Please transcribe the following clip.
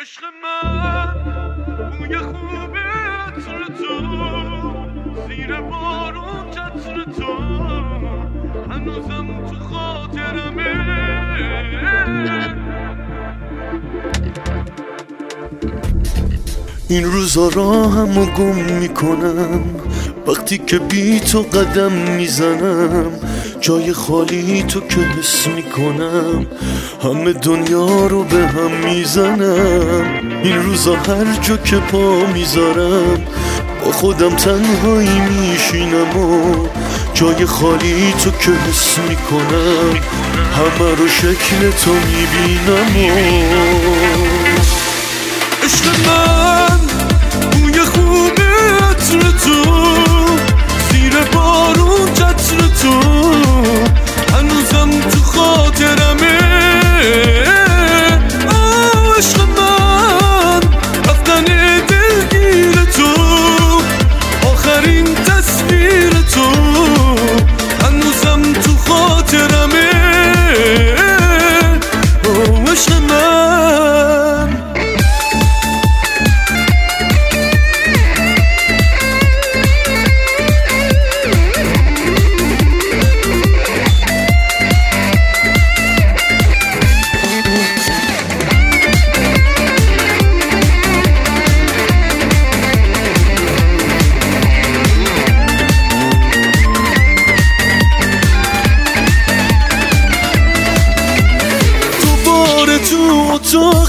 عشق من بوی خوب عطر تو زیر بارون چتر تو هنوزم تو خاطرمه. این روزا راهمو گم میکنم وقتی که بی تو قدم میزنم، جای خالی تو که حس میکنم همه دنیا رو به هم میزنم. این روزا هر جا که پا میذارم با خودم تنهایی میشینم و جای خالی تو که حس میکنم همه رو شکل تو میبینم. عشق من بوی خوب عطر تو زیر بارون چتر تو هنوزم تو خاطرمه. عشق من رفتن دلگیر تو آخرین تصویر تو هنوزم تو خاطرمه. عشق من تو